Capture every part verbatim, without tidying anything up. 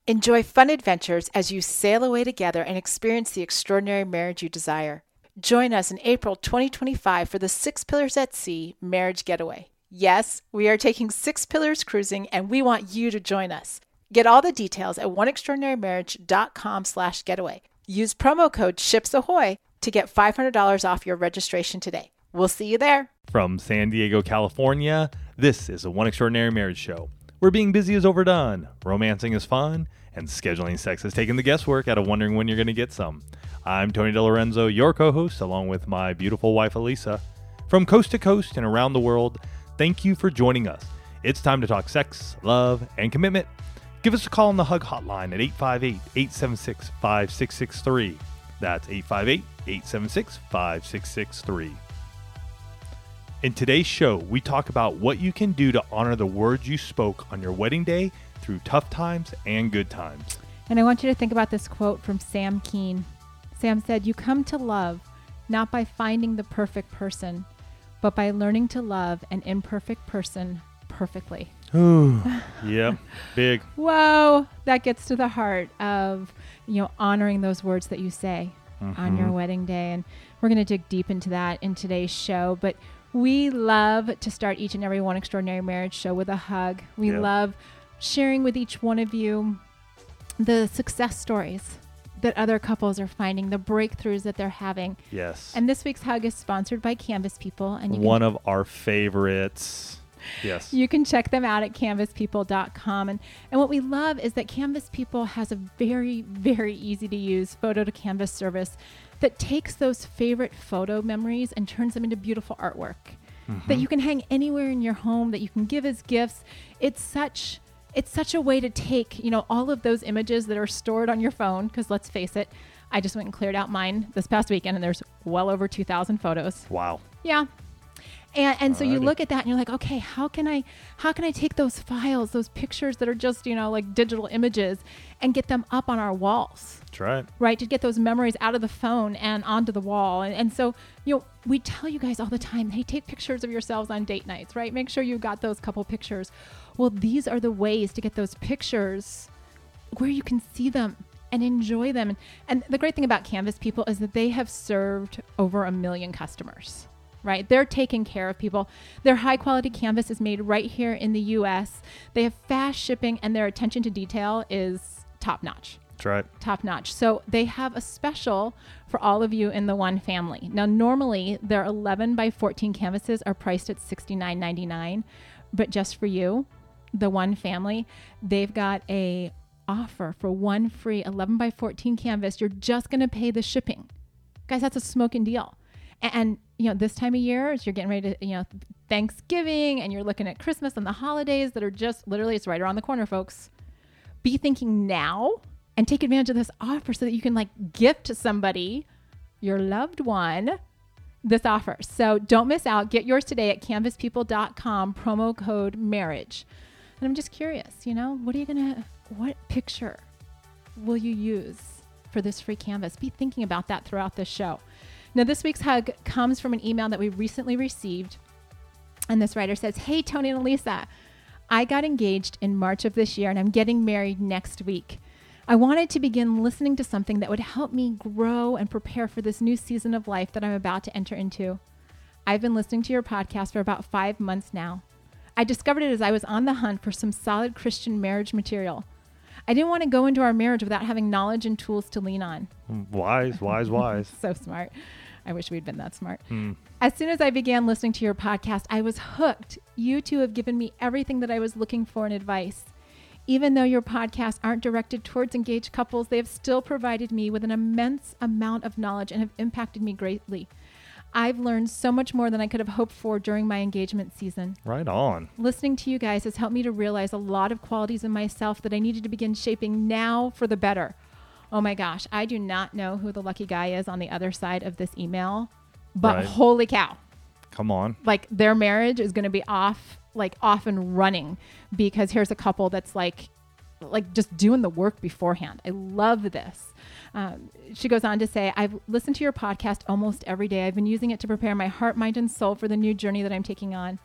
Enjoy fun adventures as you sail away together and experience the extraordinary marriage you desire. Join us in April twenty twenty-five for the Six Pillars at Sea Marriage Getaway. Yes, we are taking Six Pillars cruising, and we want you to join us. Get all the details at oneextraordinarymarriage.com slash getaway. Use promo code SHIPSAHOY to get five hundred dollars off your registration today. We'll see you there. From San Diego, California, this is a One Extraordinary Marriage show, where being busy is overdone, romancing is fun, and scheduling sex has taken the guesswork out of wondering when you're going to get some. I'm Tony DeLorenzo, your co-host, along with my beautiful wife, Elisa. From coast to coast and around the world, thank you for joining us. It's time to talk sex, love, and commitment. Give us a call on the Hug Hotline at eight five eight, eight seven six, five six six three. That's eight five eight, eight seven six, five six six three. In today's show, we talk about what you can do to honor the words you spoke on your wedding day through tough times and good times. And I want you to think about this quote from Sam Keen. Sam said, "You come to love not by finding the perfect person, but by learning to love an imperfect person perfectly." Ooh, yeah, big. Whoa, that gets to the heart of, you know, honoring those words that you say mm-hmm. on your wedding day. And we're going to dig deep into that in today's show. But we love to start each and every One Extraordinary Marriage show with a hug. We yep. love sharing with each one of you the success stories that other couples are finding, the breakthroughs that they're having. Yes. And this week's hug is sponsored by Canvas People. And you One can, of our favorites. Yes. You can check them out at canvas people dot com. And, and what we love is that Canvas People has a very, very easy to use photo to canvas service that takes those favorite photo memories and turns them into beautiful artwork mm-hmm. that you can hang anywhere in your home, that you can give as gifts. It's such it's such a way to take, you know, all of those images that are stored on your phone, because let's face it, I just went and cleared out mine this past weekend and there's well over two thousand photos. Wow. Yeah. And, and so Alrighty. you look at that and you're like, okay, how can I, how can I take those files, those pictures that are just, you know, like digital images, and get them up on our walls? That's right. Right. To get those memories out of the phone and onto the wall. And, and so, you know, we tell you guys all the time, hey, take pictures of yourselves on date nights, right? Make sure you got those couple pictures. Well, these are the ways to get those pictures where you can see them and enjoy them. And, and the great thing about Canvas People is that they have served over a million customers. Right? They're taking care of people. Their high quality canvas is made right here in the U S. They have fast shipping and their attention to detail is top notch. That's right. Top notch. So they have a special for all of you in the one family. Now, normally their eleven by fourteen canvases are priced at sixty-nine ninety-nine, but just for you, the one family, they've got a offer for one free eleven by fourteen canvas. You're just going to pay the shipping. Guys, that's a smoking deal. And, you know, this time of year, as you're getting ready to, you know, Thanksgiving and you're looking at Christmas and the holidays that are just literally, it's right around the corner, folks. Be thinking now and take advantage of this offer so that you can like gift to somebody, your loved one, this offer. So don't miss out. Get yours today at canvas people dot com, promo code marriage. And I'm just curious, you know, what are you going to, what picture will you use for this free canvas? Be thinking about that throughout this show. Now, this week's hug comes from an email that we recently received. And this writer says, "Hey, Tony and Elisa, I got engaged in March of this year and I'm getting married next week. I wanted to begin listening to something that would help me grow and prepare for this new season of life that I'm about to enter into. I've been listening to your podcast for about five months now. I discovered it as I was on the hunt for some solid Christian marriage material. I didn't want to go into our marriage without having knowledge and tools to lean on." Wise, wise, wise. So smart. I wish we'd been that smart. Hmm. As soon as I began listening to your podcast, I was hooked. You two have given me everything that I was looking for in advice. Even though your podcasts aren't directed towards engaged couples, they have still provided me with an immense amount of knowledge and have impacted me greatly. I've learned so much more than I could have hoped for during my engagement season. Right on. Listening to you guys has helped me to realize a lot of qualities in myself that I needed to begin shaping now for the better. Oh my gosh, I do not know who the lucky guy is on the other side of this email, but right. Holy cow. Come on. Like their marriage is going to be off, like off and running, because here's a couple that's like, like just doing the work beforehand. I love this. Um, she goes on to say, "I've listened to your podcast almost every day. I've been using it to prepare my heart, mind, and soul for the new journey that I'm taking on.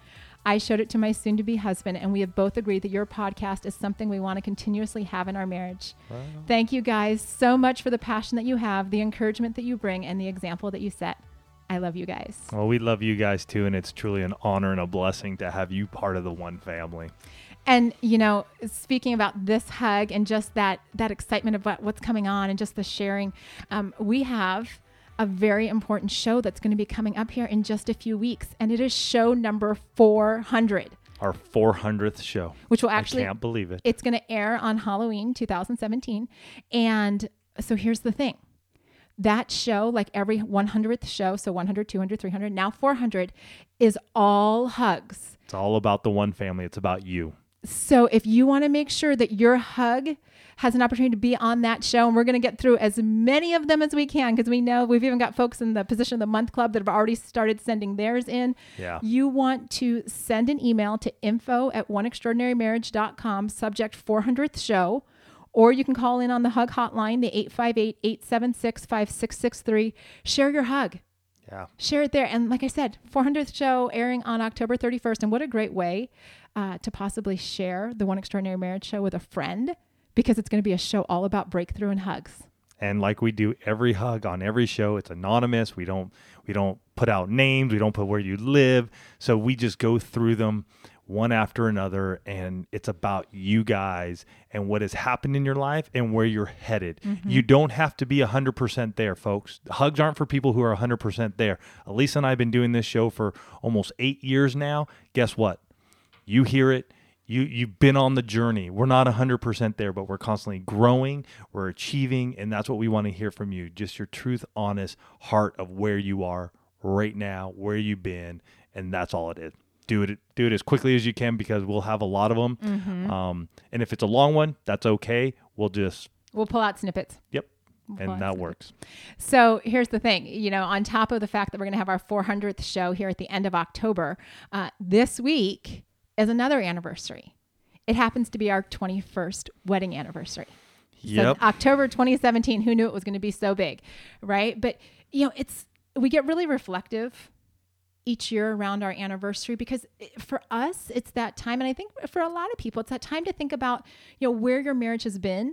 I showed it to my soon-to-be husband, and we have both agreed that your podcast is something we want to continuously have in our marriage. Wow. Thank you guys so much for the passion that you have, the encouragement that you bring, and the example that you set. I love you guys. Well, we love you guys too, and it's truly an honor and a blessing to have you part of the One family. And, you know, speaking about this hug and just that that excitement about what's coming on and just the sharing, um, we have a very important show that's going to be coming up here in just a few weeks. And it is show number four hundred. Our four hundredth show. Which will actually... I can't believe it. It's going to air on Halloween two thousand seventeen. And so here's the thing. That show, like every one hundredth show, so one hundred, two hundred, three hundred, now four hundred, is all hugs. It's all about the One family. It's about you. So if you want to make sure that your hug has an opportunity to be on that show, and we're going to get through as many of them as we can, because we know we've even got folks in the Position of the Month Club that have already started sending theirs in. Yeah. You want to send an email to info at one extraordinary marriage dot com, subject four hundredth show, or you can call in on the hug hotline, the eight five eight, eight seven six, five six six three. Share your hug. Yeah. Share it there. And like I said, four hundredth show airing on October thirty-first. And what a great way uh, to possibly share the One Extraordinary Marriage show with a friend, because it's going to be a show all about breakthrough and hugs. And like we do every hug on every show, it's anonymous. We don't we don't put out names. We don't put where you live. So we just go through them one after another, and it's about you guys and what has happened in your life and where you're headed. Mm-hmm. You don't have to be one hundred percent there, folks. Hugs aren't for people who are one hundred percent there. Elisa and I have been doing this show for almost eight years now. Guess what? You hear it. You, you've been on the journey. We're not one hundred percent there, but we're constantly growing, we're achieving, and that's what we want to hear from you. Just your truth, honest heart of where you are right now, where you've been, and that's all it is. Do it do it as quickly as you can, because we'll have a lot of them. Mm-hmm. Um, and if it's a long one, that's okay. We'll just... We'll pull out snippets. Yep. We'll and that works. So here's the thing. You know, on top of the fact that we're going to have our four hundredth show here at the end of October, uh, this week is another anniversary. It happens to be our twenty-first wedding anniversary. Yep. So October twenty seventeen, who knew it was going to be so big, right? But, you know, it's we get really reflective each year around our anniversary, because for us, it's that time. And I think for a lot of people, it's that time to think about, you know, where your marriage has been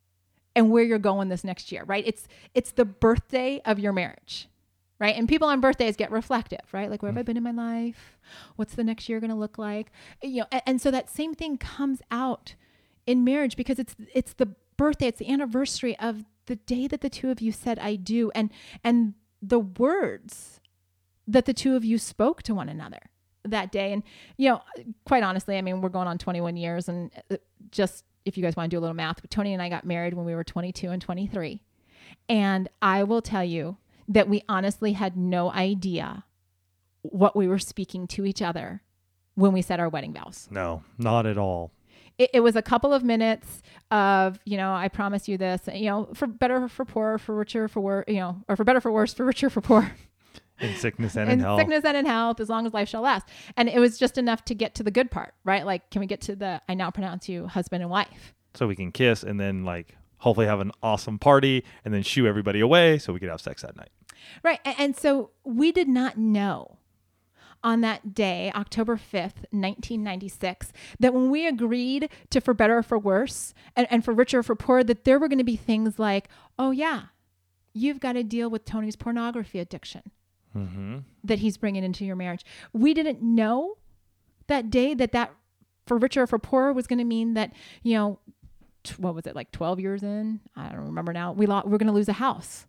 and where you're going this next year, right? It's, it's the birthday of your marriage, right? And people on birthdays get reflective, right? Like, where have I been in my life? What's the next year going to look like? You know, and, and so that same thing comes out in marriage, because it's, it's the birthday, it's the anniversary of the day that the two of you said, I do. And, and the words that the two of you spoke to one another that day. And, you know, quite honestly, I mean, we're going on twenty-one years, and just, if you guys want to do a little math, Tony and I got married when we were twenty-two and twenty-three. And I will tell you that we honestly had no idea what we were speaking to each other when we said our wedding vows. No, not at all. It, it was a couple of minutes of, you know, I promise you this, you know, for better, for poor, for richer, for worse, you know, or for better, for worse, for richer, for poor. In sickness and in, in health. In sickness and in health, as long as life shall last. And it was just enough to get to the good part, right? Like, can we get to the, I now pronounce you husband and wife? So we can kiss, and then like hopefully have an awesome party, and then shoo everybody away so we could have sex that night. Right. And, and so we did not know on that day, October fifth, nineteen ninety-six, that when we agreed to for better or for worse, and, and for richer or for poor, that there were going to be things like, oh yeah, you've got to deal with Tony's pornography addiction. Mm-hmm. That he's bringing into your marriage. We didn't know that day that that for richer or for poorer was going to mean that, you know, t- what was it, like twelve years in? I don't remember now. We lo- we're going to lose a house.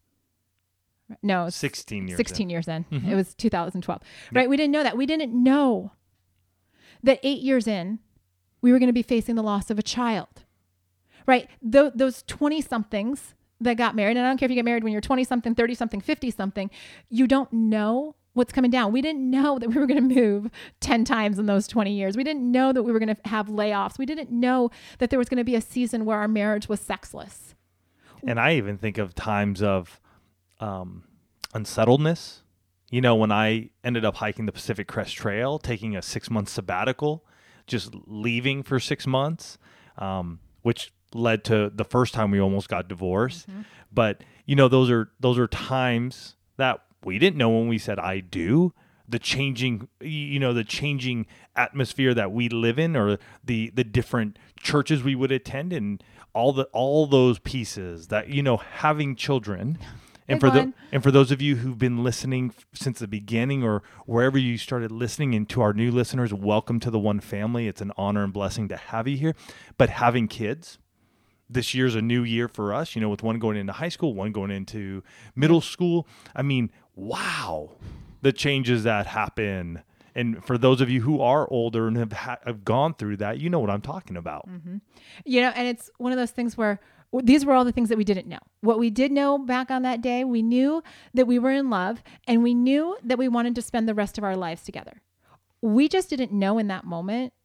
No, sixteen years sixteen in. years in. Mm-hmm. It was two thousand twelve. Yep. Right? We didn't know that. We didn't know that eight years in, we were going to be facing the loss of a child. Right? Th- those twenty-somethings that got married, and I don't care if you get married when you're twenty-something, thirty-something, fifty-something, you don't know what's coming down. We didn't know that we were going to move ten times in those twenty years. We didn't know that we were going to have layoffs. We didn't know that there was going to be a season where our marriage was sexless. And I even think of times of um, unsettledness. You know, when I ended up hiking the Pacific Crest Trail, taking a six-month sabbatical, just leaving for six months, um, which led to the first time we almost got divorced. Mm-hmm. But, you know, those are those are times that we didn't know when we said I do, the changing, you know, the changing atmosphere that we live in, or the the different churches we would attend, and all the all those pieces that, you know, having children. And Big for one. the and for those of you who've been listening f- since the beginning, or wherever you started listening, and to our new listeners, welcome to the One Family. It's an honor and blessing to have you here. But having kids, this year's a new year for us, you know, with one going into high school, one going into middle school. I mean, wow, the changes that happen. And for those of you who are older and have, ha- have gone through that, you know what I'm talking about. Mm-hmm. You know, and it's one of those things where these were all the things that we didn't know. What we did know back on that day, we knew that we were in love, and we knew that we wanted to spend the rest of our lives together. We just didn't know in that moment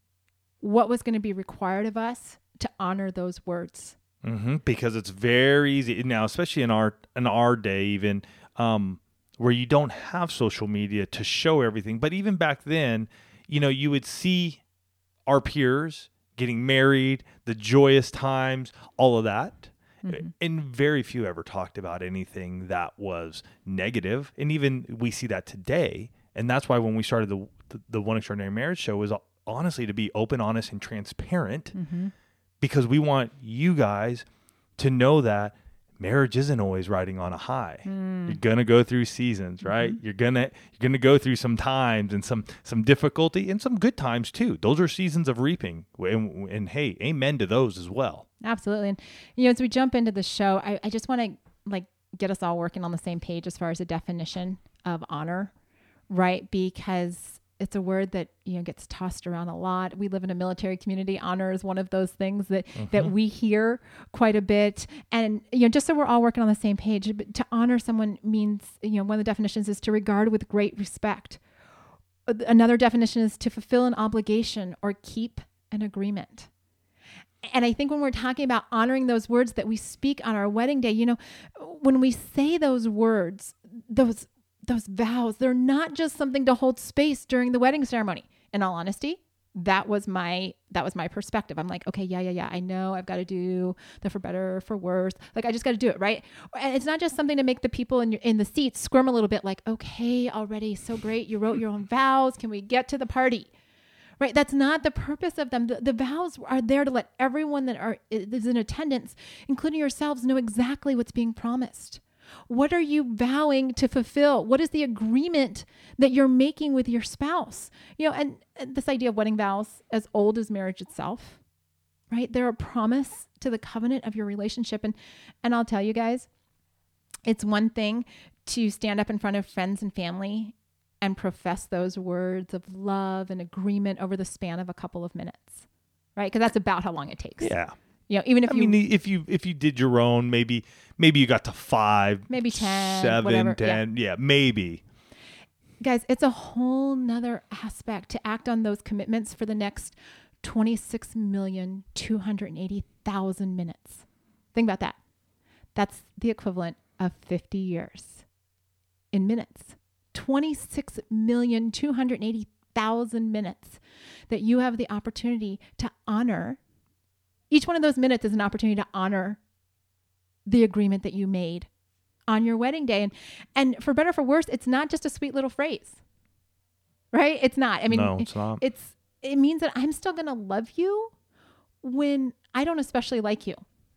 what was going to be required of us to honor those words. Mm-hmm. Because it's very easy now, especially in our in our day, even um, where you don't have social media to show everything. But even back then, you know, you would see our peers getting married, the joyous times, all of that. Mm-hmm. And very few ever talked about anything that was negative. And even we see that today. And that's why when we started the the, the One Extraordinary Marriage show, was honestly to be open, honest, and transparent, mm-hmm. because we want you guys to know that marriage isn't always riding on a high. Mm. You're going to go through seasons, right? Mm-hmm. You're going to you're going to go through some times and some some difficulty and some good times too. Those are seasons of reaping. And, and hey, amen to those as well. Absolutely. And you know, as we jump into the show, I, I just want to like get us all working on the same page as far as a definition of honor, right? Because it's a word that, you know, gets tossed around a lot. We live in a military community. Honor is one of those things that, mm-hmm. that we hear quite a bit. And, you know, just so we're all working on the same page, but to honor someone means, you know, one of the definitions is to regard with great respect. Another definition is to fulfill an obligation or keep an agreement. And I think when we're talking about honoring those words that we speak on our wedding day, you know, when we say those words, those those vows, they're not just something to hold space during the wedding ceremony. In all honesty, that was my, that was my perspective. I'm like, okay, yeah, yeah, yeah. I know I've got to do the for better, for worse. Like, I just got to do it. Right. And it's not just something to make the people in your, in the seats squirm a little bit like, okay, already. So great. You wrote your own vows. Can we get to the party? Right. That's not the purpose of them. The, the vows are there to let everyone that are is in attendance, including yourselves, know exactly what's being promised. What are you vowing to fulfill? What is the agreement that you're making with your spouse? You know, and, and this idea of wedding vows, as old as marriage itself, right? They're a promise to the covenant of your relationship. And, and I'll tell you guys, it's one thing to stand up in front of friends and family and profess those words of love and agreement over the span of a couple of minutes, right? Because that's about how long it takes. Yeah. You know, even if I you, mean, if you if you did your own, maybe maybe you got to five, maybe ten, seven, whatever. ten, yeah. yeah, maybe. Guys, it's a whole nother aspect to act on those commitments for the next twenty-six million two hundred eighty thousand minutes. Think about that. That's the equivalent of fifty years in minutes. twenty-six million two hundred eighty thousand minutes that you have the opportunity to honor. Each one of those minutes is an opportunity to honor the agreement that you made on your wedding day. And and for better or for worse, it's not just a sweet little phrase, right? It's not. I mean, no, it's not. It's, it means that I'm still going to love you when I don't especially like you.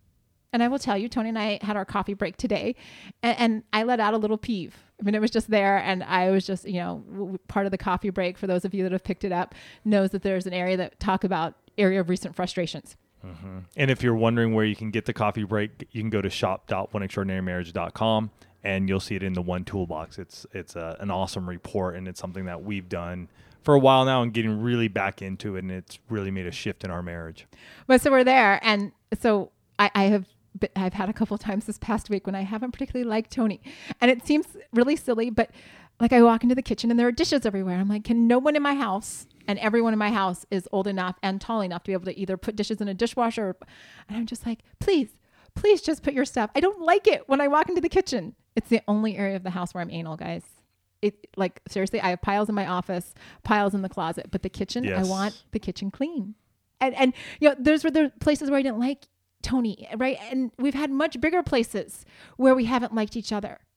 And I will tell you, Tony and I had our coffee break today, and, and I let out a little peeve. I mean, it was just there, and I was just, you know, w- part of the coffee break, for those of you that have picked it up, knows that there's an area that talk about area of recent frustrations. Mm-hmm. And if you're wondering where you can get the coffee break, you can go to shop dot one extraordinary marriage dot com, and you'll see it in the one toolbox. It's it's a, an awesome report, and it's something that we've done for a while now and getting really back into it, and it's really made a shift in our marriage. But so we're there, and so I, I have I've had a couple of times this past week when I haven't particularly liked Tony, and it seems really silly, but like I walk into the kitchen and there are dishes everywhere. I'm like, can no one in my house, and everyone in my house is old enough and tall enough to be able to either put dishes in a dishwasher, or, and I'm just like, please, please just put your stuff. I don't like it when I walk into the kitchen. It's the only area of the house where I'm anal, guys. It like, seriously, I have piles in my office, piles in the closet, but the kitchen, yes. I want the kitchen clean. And, and, you know, those were the places where I didn't like Tony, right? And we've had much bigger places where we haven't liked each other.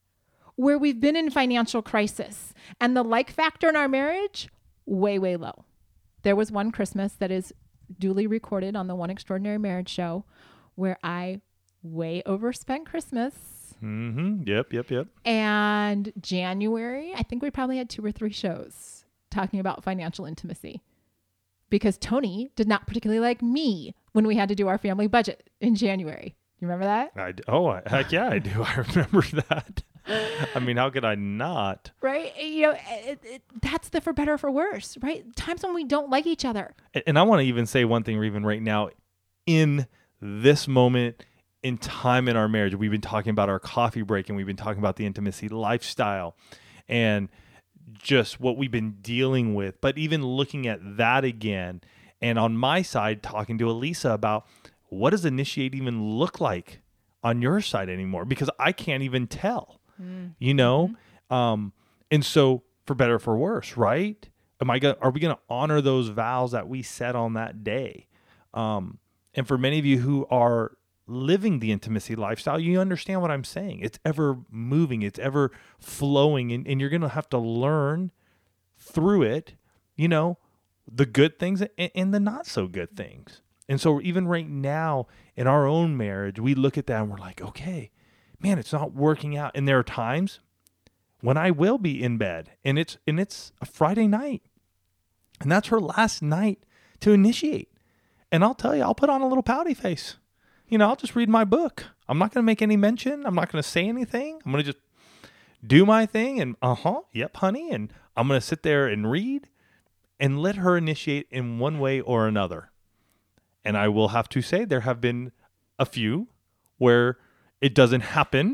where we've been in financial crisis and the like factor in our marriage, way, way low. There was one Christmas that is duly recorded on the One Extraordinary Marriage show where I way overspent Christmas. Mm-hmm. Yep, yep, yep. And January, I think we probably had two or three shows talking about financial intimacy because Tony did not particularly like me when we had to do our family budget in January. You remember that? I d- oh, I- heck yeah, I do. I remember that. I mean, how could I not? Right? You know, it, it, that's the for better or for worse, right? Times when we don't like each other. And, and I want to even say one thing, even right now, in this moment in time in our marriage, we've been talking about our coffee break and we've been talking about the intimacy lifestyle and just what we've been dealing with. But even looking at that again, and on my side, talking to Elisa about what does initiate even look like on your side anymore? Because I can't even tell. You know, mm-hmm. um, and so for better or for worse, right? Am I gonna, are we going to honor those vows that we set on that day? Um, and for many of you who are living the intimacy lifestyle, you understand what I'm saying. It's ever moving, it's ever flowing, and, and you're going to have to learn through it, you know, the good things and, and the not so good things. And so even right now in our own marriage, we look at that and we're like, okay, man, it's not working out. And there are times when I will be in bed and it's and it's a Friday night. And that's her last night to initiate. And I'll tell you, I'll put on a little pouty face. You know, I'll just read my book. I'm not going to make any mention. I'm not going to say anything. I'm going to just do my thing and uh-huh, yep, honey. And I'm going to sit there and read and let her initiate in one way or another. And I will have to say there have been a few where it doesn't happen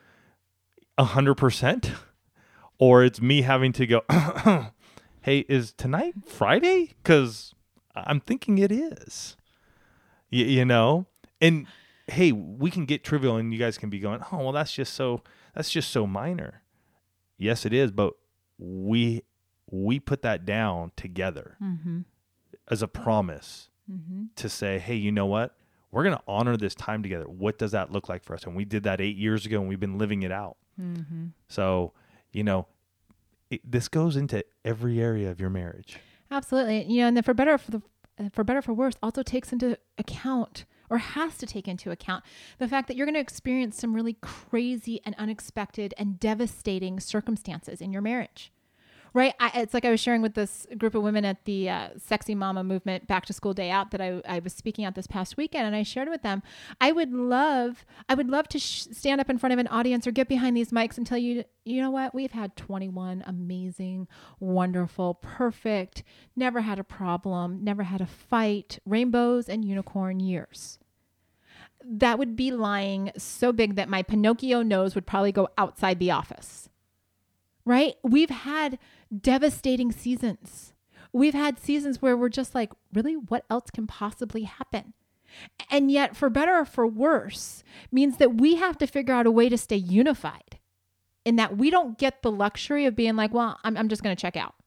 a hundred percent, or it's me having to go, hey, is tonight Friday? Because I'm thinking it is, y- you know, and hey, we can get trivial and you guys can be going, oh, well, that's just so, that's just so minor. Yes, it is. But we, we put that down together mm-hmm. as a promise mm-hmm. to say, hey, you know what? We're going to honor this time together. What does that look like for us? And we did that eight years ago and we've been living it out. Mm-hmm. So, you know, it, this goes into every area of your marriage. Absolutely. You know, and the for better for the, for better for worse also takes into account or has to take into account the fact that you're going to experience some really crazy and unexpected and devastating circumstances in your marriage. Right. I, it's like I was sharing with this group of women at the uh, Sexy Mama Movement Back to School Day Out that I, I was speaking at this past weekend. And I shared with them, I would love, I would love to sh- stand up in front of an audience or get behind these mics and tell you, you know what? We've had twenty-one amazing, wonderful, perfect, never had a problem, never had a fight, rainbows and unicorn years. That would be lying so big that my Pinocchio nose would probably go outside the office. Right? We've had devastating seasons. We've had seasons where we're just like, really, what else can possibly happen? And yet, for better or for worse, means that we have to figure out a way to stay unified in that we don't get the luxury of being like, well, I'm, I'm just going to check out.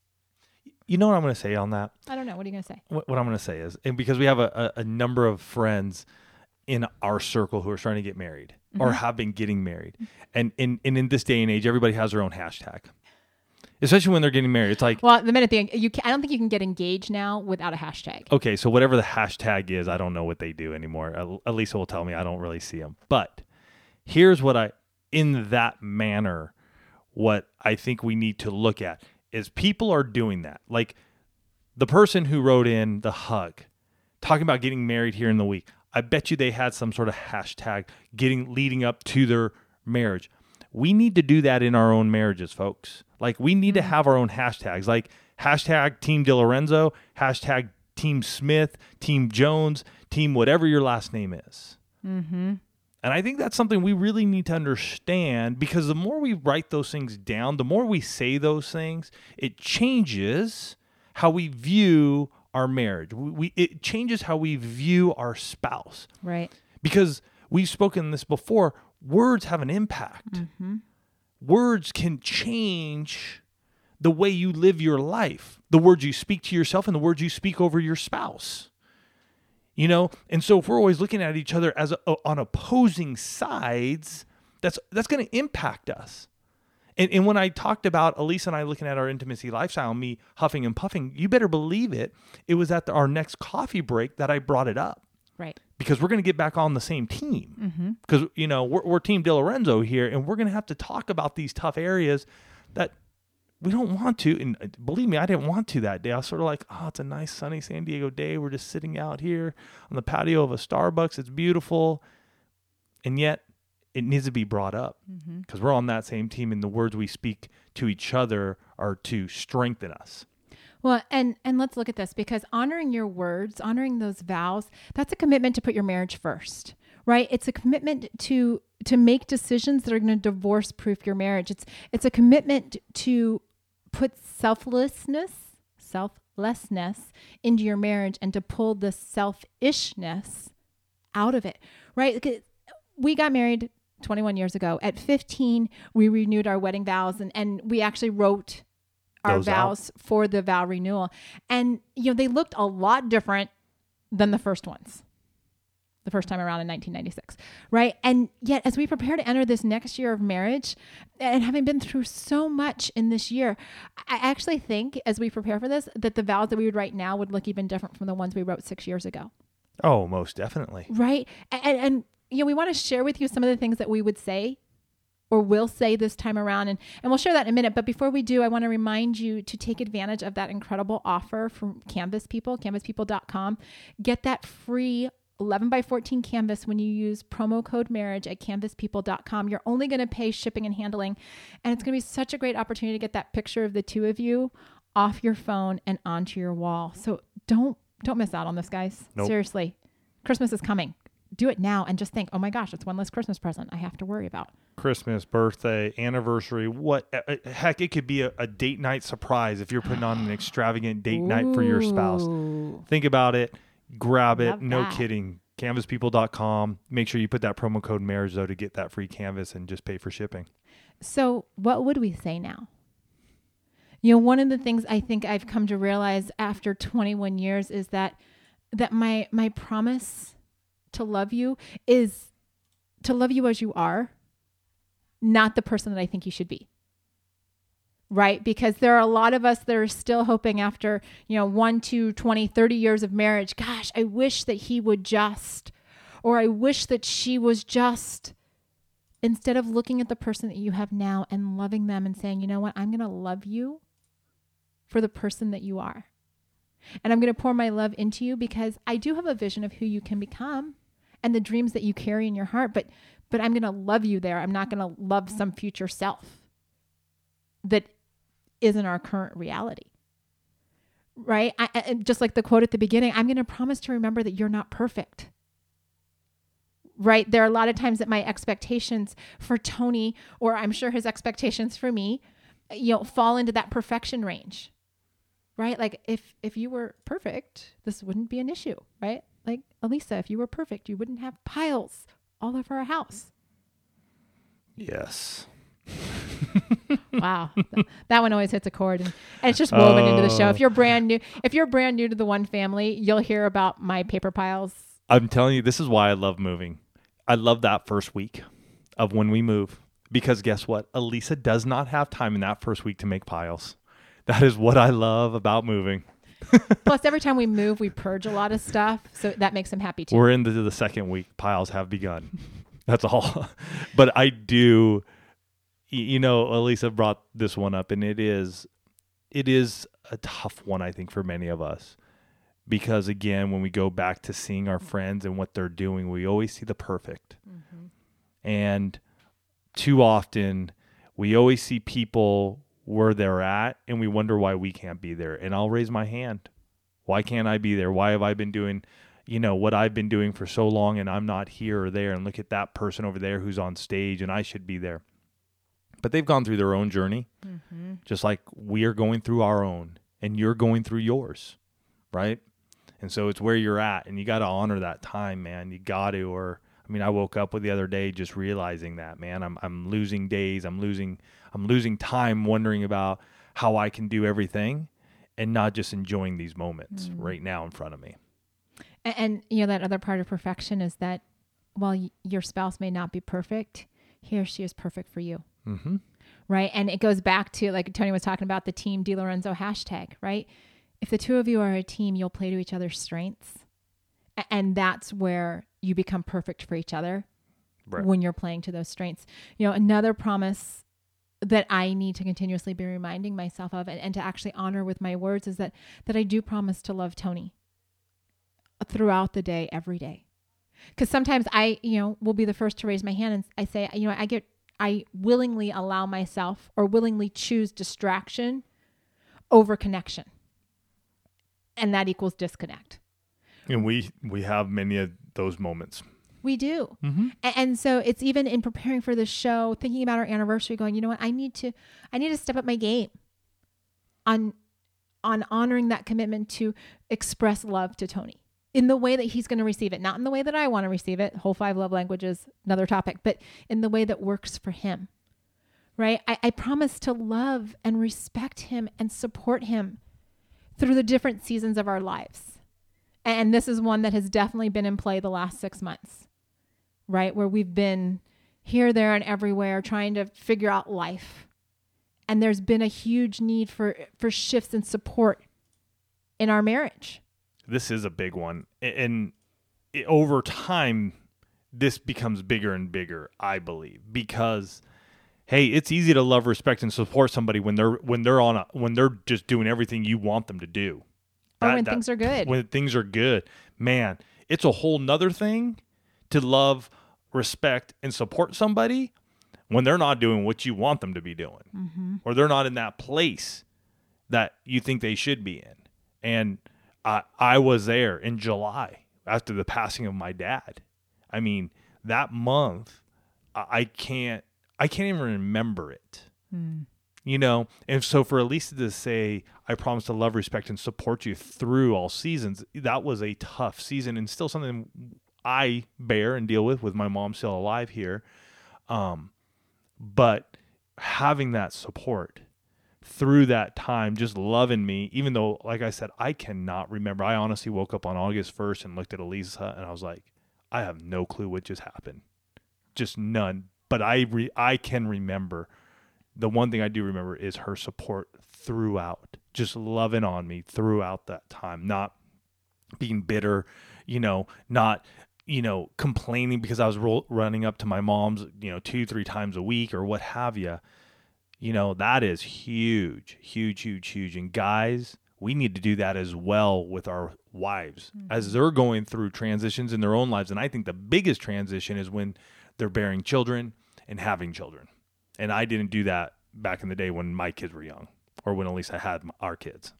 You know what I'm going to say on that? I don't know. What are you going to say? What, what I'm going to say is, and because we have a, a, a number of friends in our circle who are starting to get married mm-hmm. or have been getting married. And in, and in this day and age, everybody has their own hashtag, especially when they're getting married. It's like, well, the minute they, you can, I don't think you can get engaged now without a hashtag. Okay. So whatever the hashtag is, I don't know what they do anymore. Elisa will tell me, I don't really see them, but here's what I, in that manner, what I think we need to look at is people are doing that. Like the person who wrote in the hug, talking about getting married here in the week. I bet you they had some sort of hashtag getting leading up to their marriage. We need to do that in our own marriages, folks. Like we need to have our own hashtags, like hashtag Team DiLorenzo, hashtag Team Smith, Team Jones, Team whatever your last name is. Mm-hmm. And I think that's something we really need to understand because the more we write those things down, the more we say those things, it changes how we view our marriage. We, we it changes how we view our spouse. Right. Because we've spoken this before, words have an impact. Mm-hmm. Words can change the way you live your life. The words you speak to yourself and the words you speak over your spouse. You know, and so if we're always looking at each other as a, on opposing sides, that's that's going to impact us. And, and when I talked about Elisa and I looking at our intimacy lifestyle, me huffing and puffing, you better believe it. It was at the, our next coffee break that I brought it up. Right. Because we're going to get back on the same team. Because, mm-hmm. you know, we're, we're Team DiLorenzo here, and we're going to have to talk about these tough areas that we don't want to. And believe me, I didn't want to that day. I was sort of like, oh, it's a nice sunny San Diego day. We're just sitting out here on the patio of a Starbucks. It's beautiful. And yet it needs to be brought up because mm-hmm. we're on that same team, and the words we speak to each other are to strengthen us. Well, and, and let's look at this, because honoring your words, honoring those vows, that's a commitment to put your marriage first, right? It's a commitment to to make decisions that are going to divorce-proof your marriage. It's it's a commitment to put selflessness, selflessness into your marriage and to pull the selfishness out of it, right? We got married twenty-one years ago. At fifteen, we renewed our wedding vows, and, and we actually wrote our Those vows out. for the vow renewal. And, you know, they looked a lot different than the first ones, the first time around in nineteen ninety-six, right? And yet, as we prepare to enter this next year of marriage, and having been through so much in this year, I actually think as we prepare for this, that the vows that we would write now would look even different from the ones we wrote six years ago. Oh, most definitely. Right? And, and you know, we want to share with you some of the things that we would say or will say this time around. And, and we'll share that in a minute. But before we do, I want to remind you to take advantage of that incredible offer from Canvas People, canvas people dot com. Get that free eleven by fourteen canvas when you use promo code marriage at canvas people dot com. You're only going to pay shipping and handling. And it's going to be such a great opportunity to get that picture of the two of you off your phone and onto your wall. So don't, don't miss out on this, guys. Nope. Seriously. Christmas is coming. Do it now and just think, oh my gosh, it's one less Christmas present I have to worry about. Christmas, birthday, anniversary, what, uh, heck, it could be a, a date night surprise if you're putting on an extravagant date Ooh. night for your spouse. Think about it. Grab it. Love no that. kidding. canvas people dot com. Make sure you put that promo code marriage, though, to get that free canvas and just pay for shipping. So what would we say now? You know, one of the things I think I've come to realize after twenty-one years is that that my my promise to love you is to love you as you are, not the person that I think you should be. Right? Because there are a lot of us that are still hoping after, you know, one, two, twenty, thirty years of marriage, gosh, I wish that he would just, or I wish that she was just, instead of looking at the person that you have now and loving them and saying, you know what, I'm going to love you for the person that you are. And I'm going to pour my love into you because I do have a vision of who you can become and the dreams that you carry in your heart, but but I'm going to love you there. I'm not going to love some future self that isn't our current reality, right? I, I, just like the quote at the beginning, I'm going to promise to remember that you're not perfect, right? There are a lot of times that my expectations for Tony, or I'm sure his expectations for me, you know, fall into that perfection range, right? Like if, if you were perfect, this wouldn't be an issue, right? Like Elisa, if you were perfect, you wouldn't have piles all over our house. Yes. Wow. That one always hits a chord, and, and it's just woven oh. into the show. If you're brand new, if you're brand new to the One Family, you'll hear about my paper piles. I'm telling you, this is why I love moving. I love that first week of when we move, because guess what? Elisa does not have time in that first week to make piles. That is what I love about moving. Plus, every time we move, we purge a lot of stuff, so that makes him happy too. We're into the second week. Piles have begun. That's all. But I do, you know, Elisa brought this one up, and it is, it is a tough one, I think, for many of us. Because again, when we go back to seeing our friends and what they're doing, we always see the perfect. Mm-hmm. And too often, we always see people where they're at, and we wonder why we can't be there. And I'll raise my hand. Why can't I be there? Why have I been doing, you know, what I've been doing for so long, and I'm not here or there? And look at that person over there who's on stage, and I should be there. But they've gone through their own journey, mm-hmm. just like we are going through our own, and you're going through yours, right? And so it's where you're at, and you got to honor that time, man. You got to, or I mean, I woke up with the other day just realizing that, man, I'm I'm losing days, I'm losing I'm losing time wondering about how I can do everything and not just enjoying these moments mm. right now in front of me. And, and, you know, that other part of perfection is that while y- your spouse may not be perfect, he or she is perfect for you. Mm-hmm. right? And it goes back to, like Tony was talking about, the Team DiLorenzo hashtag, right? If the two of you are a team, you'll play to each other's strengths. And that's where you become perfect for each other, right, when you're playing to those strengths. You know, another promise that I need to continuously be reminding myself of, and, and to actually honor with my words, is that, that I do promise to love Tony throughout the day, every day. Because sometimes I, you know, will be the first to raise my hand and I say, you know, I get, I willingly allow myself or willingly choose distraction over connection. And that equals disconnect. And we, we have many of those moments. We do. Mm-hmm. And, and so it's even in preparing for the show, thinking about our anniversary, going, you know what, I need to, I need to step up my game on, on honoring that commitment to express love to Tony in the way that he's going to receive it. Not in the way that I want to receive it. Whole five love languages, another topic, but in the way that works for him, right? I, I promise to love and respect him and support him through the different seasons of our lives. And this is one that has definitely been in play the last six months, right? Where we've been here, there, and everywhere trying to figure out life. And there's been a huge need for, for shifts and support in our marriage. This is a big one. And it, over time, this becomes bigger and bigger, I believe, because, hey, it's easy to love, respect, and support somebody when they're when they're on a, when they're just doing everything you want them to do. Or That- when that- things are good. When things are good, man, it's a whole nother thing to love, respect, and support somebody when they're not doing what you want them to be doing, Mm-hmm. or they're not in that place that you think they should be in. And I, I was there in July after the passing of my dad. I mean, that month, I, I can't, I can't even remember it. Mm. You know, and so for Elisa to say, I promise to love, respect, and support you through all seasons, that was a tough season and still something I bear and deal with with my mom still alive here. Um, but having that support through that time, just loving me, even though, like I said, I cannot remember. I honestly woke up on August first and looked at Elisa and I was like, I have no clue what just happened. Just none. But I re- I can remember. The one thing I do remember is her support throughout, just loving on me throughout that time, not being bitter, you know, not, you know, complaining because I was ro- running up to my mom's, you know, two, three times a week or what have you. You know, that is huge, huge, huge, huge. And guys, we need to do that as well with our wives mm-hmm. as they're going through transitions in their own lives. And I think the biggest transition is when they're bearing children and having children. And I didn't do that back in the day when my kids were young or when at least I had our kids.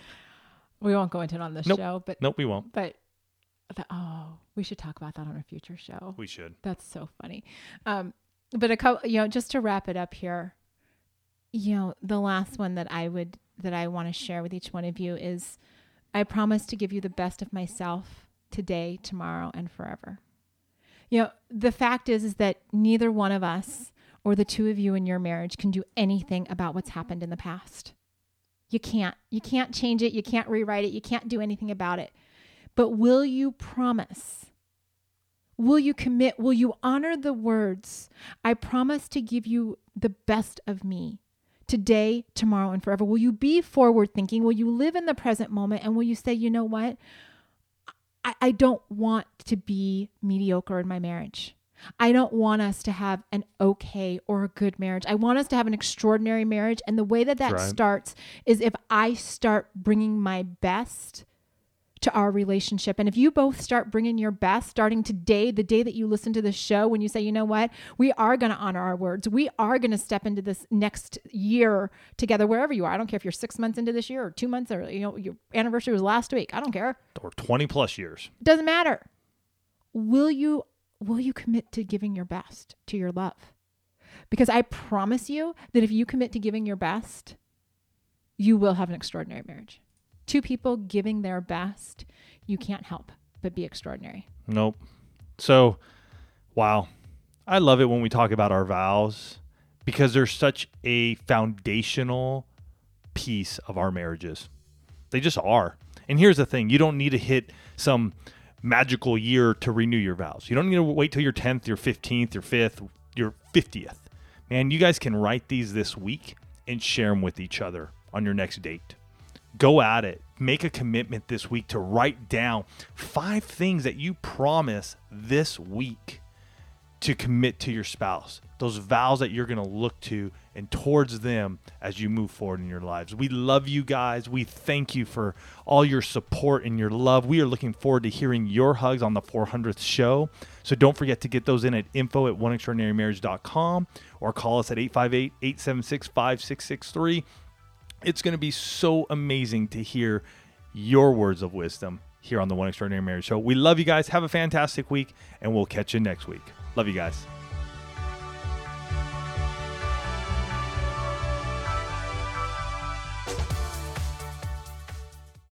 We won't go into it on this nope. show, but nope, we won't. But the, oh, we should talk about that on a future show. We should. That's so funny. Um, but a couple, you know, just to wrap it up here, you know, the last one that I would that I want to share with each one of you is, I promise to give you the best of myself today, tomorrow, and forever. You know, the fact is, is that neither one of us or the two of you in your marriage can do anything about what's happened in the past. You can't. You can't change it. You can't rewrite it. You can't do anything about it. But will you promise? Will you commit? Will you honor the words, I promise to give you the best of me today, tomorrow, and forever? Will you be forward thinking? Will you live in the present moment? And will you say, you know what? I, I don't want to be mediocre in my marriage. I don't want us to have an okay or a good marriage. I want us to have an extraordinary marriage. And the way that that right. starts is if I start bringing my best to our relationship. And if you both start bringing your best, starting today, the day that you listen to the show, when you say, you know what, we are going to honor our words. We are going to step into this next year together, wherever you are. I don't care if you're six months into this year or two months or, you know, your anniversary was last week. I don't care. Or twenty plus years. Doesn't matter. Will you, will you commit to giving your best to your love? Because I promise you that if you commit to giving your best, you will have an extraordinary marriage. Two people giving their best, you can't help but be extraordinary. Nope. So, wow. I love it when we talk about our vows because they're such a foundational piece of our marriages. They just are. And here's the thing. You don't need to hit some magical year to renew your vows. You don't need to wait till your tenth, your fifteenth, your fifth, your fiftieth. Man, you guys can write these this week and share them with each other on your next date. Go at it. Make a commitment this week to write down five things that you promise this week to commit to your spouse. Those vows that you're going to look to and towards them as you move forward in your lives. We love you guys. We thank you for all your support and your love. We are looking forward to hearing your hugs on the four hundredth show. So don't forget to get those in at info at one extraordinary marriage dot com or call us at eight five eight, eight seven six, five six six three. It's going to be so amazing to hear your words of wisdom here on the One Extraordinary Marriage Show. We love you guys. Have a fantastic week, and we'll catch you next week. Love you guys.